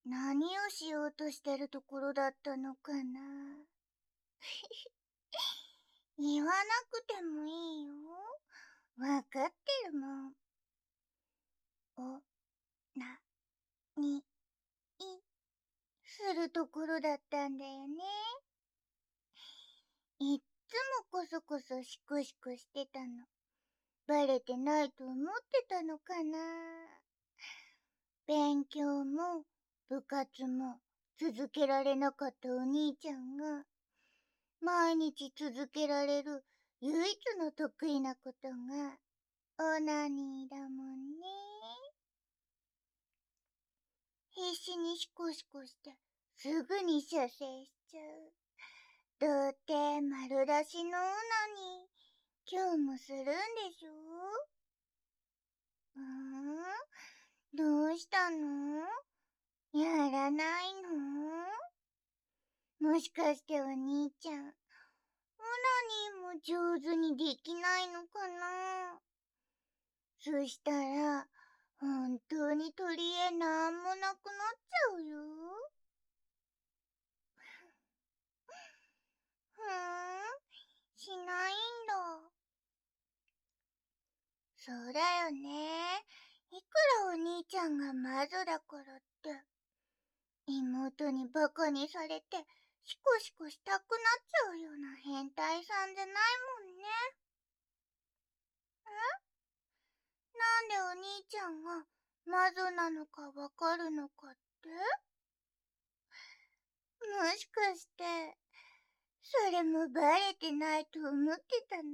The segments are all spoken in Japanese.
何をしようとしてるところだったのかな。言わなくてもいいよ。わかってるもん。お、な、に、い、するところだったんだよね。いっつもこそこそシクシクしてたの。バレてないと思ってたのかな。勉強も部活も続けられなかったお兄ちゃんが、毎日続けられる唯一の得意なことがオナニーだもんね。必死にシコシコしてすぐに射精しちゃう。童貞丸出しのオナニー、今日もするんでしょ？どうしたの？やらないの？もしかしてお兄ちゃん、オナニーも上手にできないのかな？そしたら、本当に取り柄なんもなくなっちゃうよ。しないんだ。そうだよね。いくらお兄ちゃんが魔女だからって、妹にバカにされて、シコシコしたくなっちゃうような変態さんじゃないもんね。なんでお兄ちゃんが魔女なのかわかるのかって？もしかして、それもバレてないと思ってたの？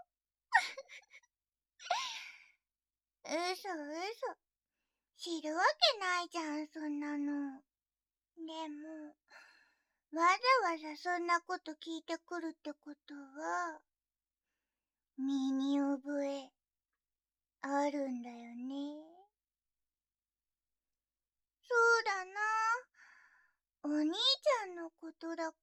嘘。知るわけないじゃん、そんなの。でも、わざわざそんなこと聞いてくるってことは、身に覚え、あるんだよね。そうだな。お兄ちゃんのことだから、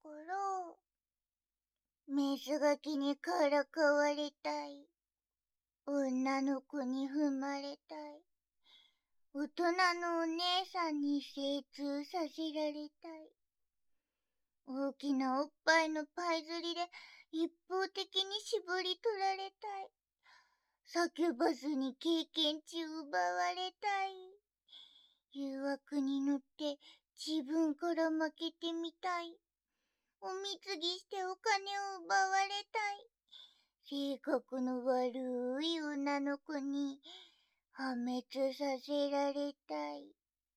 メスガキにからかわれたい。女の子に踏まれたい。大人のお姉さんに精通させられたい。大きなおっぱいのパイ釣りで一方的に絞り取られたい。叫ばずに経験値奪われたい。誘惑に乗って自分から負けてみたい。お貢ぎしてお金を奪われたい。性格の悪い女の子に破滅させられたい。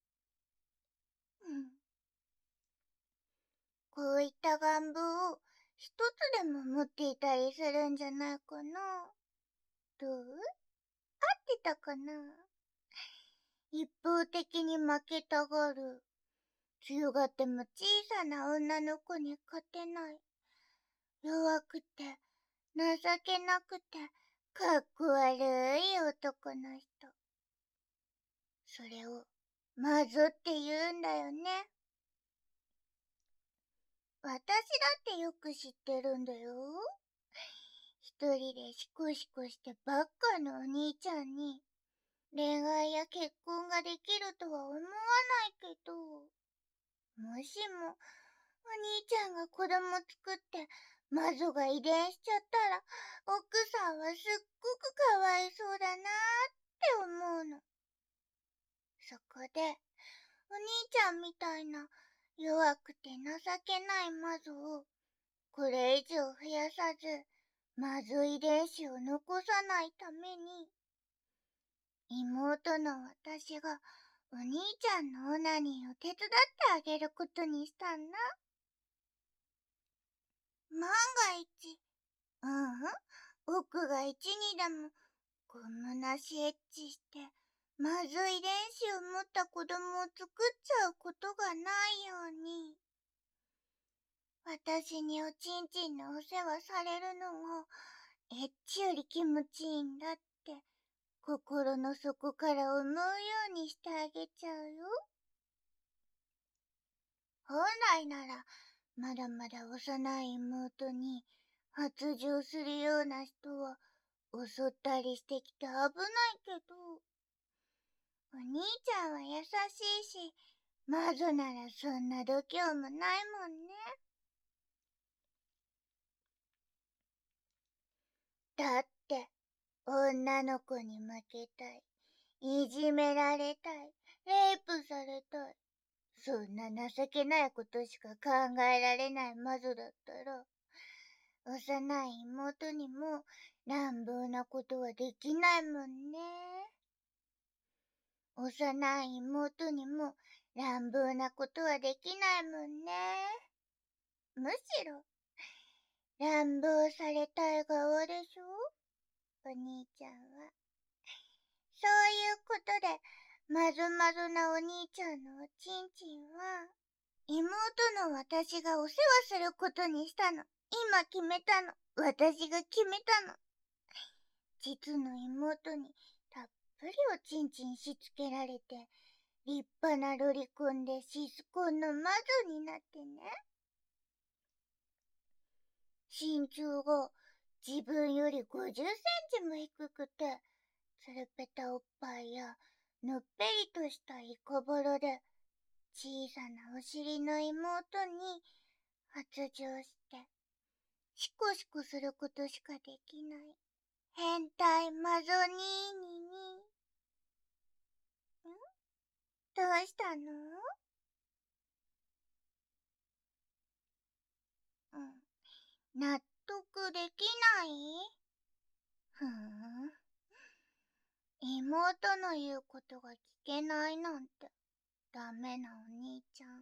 こういった願望を一つでも持っていたりするんじゃないかな。どう？合ってたかな？一方的に負けたがる。強がっても小さな女の子に勝てない。弱くて、情けなくて、かっこ悪い男の人。それを、魔女って言うんだよね。私だってよく知ってるんだよ。一人でシコシコしてばっかのお兄ちゃんに、恋愛や結婚ができるとは思わないけど、もしも、お兄ちゃんが子供作って魔女が遺伝しちゃったら、奥さんはすっごくかわいそうだなって思うの。そこで、お兄ちゃんみたいな弱くて情けない魔女をこれ以上増やさず、魔女遺伝子を残さないために、妹の私がお兄ちゃんのオナニーを手伝ってあげることにしたんだ。万が一、僕が一にでも、こんなしエッチして、まずい遺伝子を持った子供を作っちゃうことがないように、私におちんちんのお世話されるのが、エッチより気持ちいいんだって、心の底から思うようにしてあげちゃうよ。本来なら、まだまだ幼い妹に発情するような人は襲ったりしてきて危ないけど、お兄ちゃんは優しいし、 魔女ならそんな度胸もないもんね。だって、女の子に負けたい。いじめられたい。レイプされたい。そんな情けないことしか考えられない魔女だったら、幼い妹にも乱暴なことはできないもんね。幼い妹にも乱暴なことはできないもんね。むしろ、乱暴されたい側でしょ、お兄ちゃんは。そういうことで、まずまずなお兄ちゃんのおちんちんは、妹の私がお世話することにしたの。今決めたの。私が決めたの。実の妹にたっぷりおちんちんしつけられて、立派なロリコンでシスコンの魔女になってね。身長が自分より50センチも低くて、つるぺたおっぱいやのっぺりとしたイカバラで、小さなお尻の妹に発情して、シコシコすることしかできない変態魔女にーにに。どうしたの？納得できない？ふーん。妹の言うことが聞けないなんてダメなお兄ちゃん。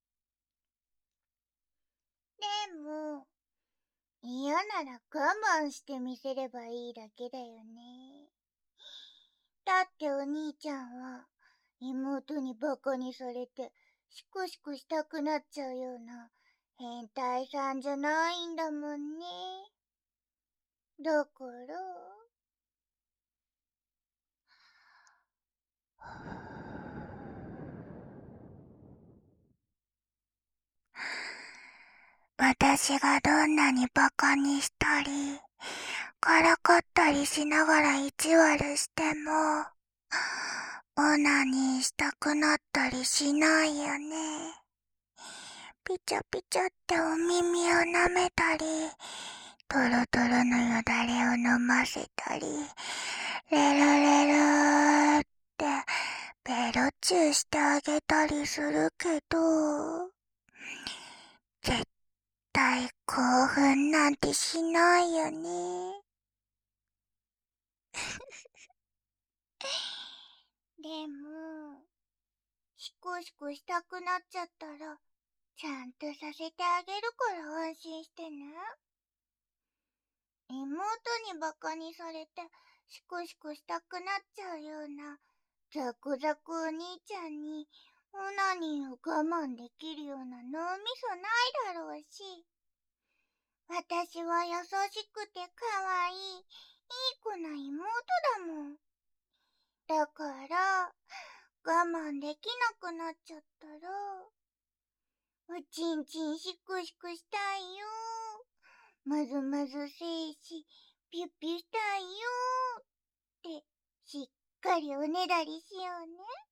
でも、嫌なら我慢してみせればいいだけだよね。だってお兄ちゃんは妹にバカにされてシコシコしたくなっちゃうような変態さんじゃないんだもんね。だから、私がどんなにバカにしたり、からかったりしながら意地悪しても、オナニーしたくなったりしないよね。ピチャピチャってお耳を舐めたり、トロトロのよだれを飲ませたり、レルレルーってベロチューしてあげたりするけど、絶対興奮なんてしないよね。でも、シコシコしたくなっちゃったら、ちゃんとさせてあげるから安心してね。妹にバカにされてシコシコしたくなっちゃうようなザクザクお兄ちゃんにオナニーを我慢できるような脳みそないだろうし、私は優しくて可愛いいい子な妹だもん。だから我慢できなくなっちゃったら、おちんちんシクシクしたいよ。まずまずせいし、ピュッピュしたいよって、しっかりおねだりしようね。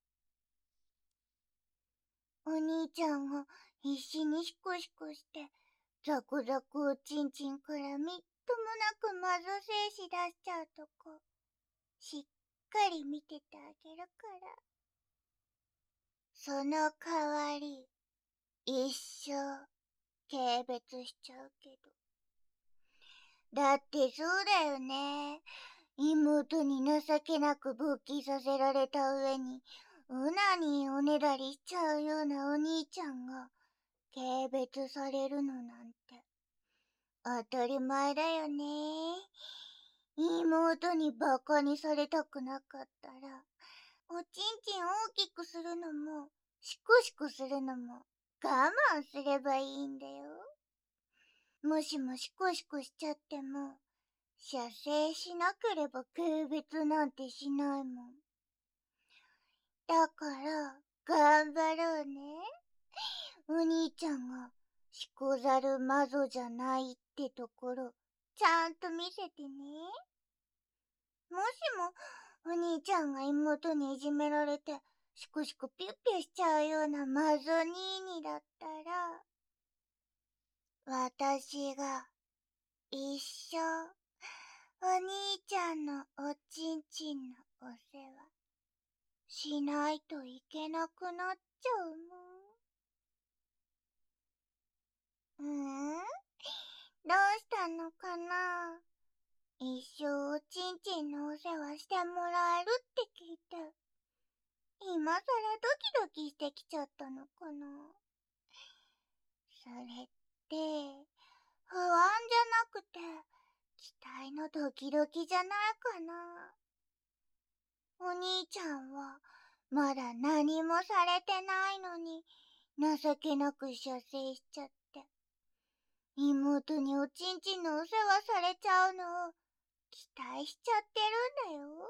お兄ちゃんが必死にシコシコして、ザクザクおちんちんからみっともなくまず精子出しちゃうとこ、しっかり見ててあげるから。その代わり、一生、軽蔑しちゃうけど。だってそうだよね。妹に情けなく勃起させられた上に、オナニーおねだりしちゃうようなお兄ちゃんが、軽蔑されるのなんて、当たり前だよね。妹にバカにされたくなかったら、おちんちん大きくするのも、シクシクするのも、我慢すればいいんだよ。もしもシコシコしちゃっても、射精しなければ軽蔑なんてしないもん。だから、頑張ろうね。お兄ちゃんが、しこざる魔女じゃないってところ、ちゃんと見せてね。もしも、お兄ちゃんが妹にいじめられて、 シクシクピュッピュしちゃうようなマゾニーニだったら、私が一生お兄ちゃんのおちんちんのお世話しないといけなくなっちゃうもん。どうしたのかな。一生おちんちんのお世話してもらえるって聞いて、今さらドキドキしてきちゃったのかな。それって、不安じゃなくて、期待のドキドキじゃないかな。お兄ちゃんは、まだ何もされてないのに、情けなく射精しちゃって、妹におちんちんのお世話されちゃうのを期待しちゃってるんだよ。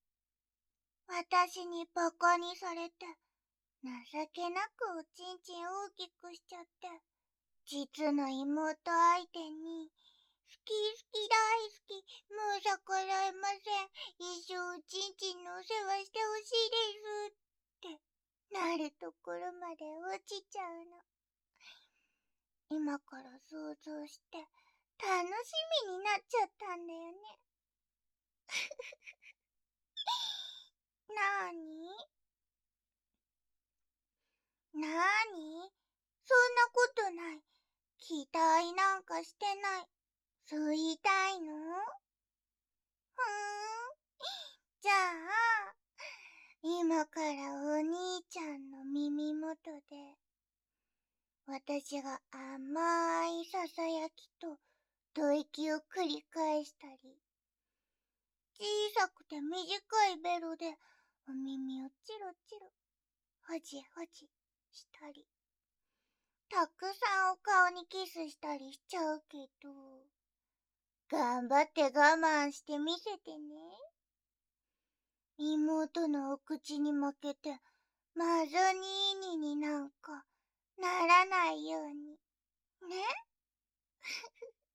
私にバカにされて、情けなくおちんちん大きくしちゃって、実の妹相手に、好き好き大好き、もう逆らえません。一生おちんちんのお世話してほしいです。ってなるところまで落ちちゃうの。今から想像して楽しみになっちゃったんだよね。なーになーに、そんなことない。期待なんかしてない。そう言いたいの？じゃあ、今からお兄ちゃんの耳元で、私が甘いささやきと吐息を繰り返したり、小さくて短いベロでお耳をチロチロ、ほじほじしたり、たくさんお顔にキスしたりしちゃうけど、頑張って我慢してみせてね。妹のお口に負けて、マゾニーニになんかならないように。ね。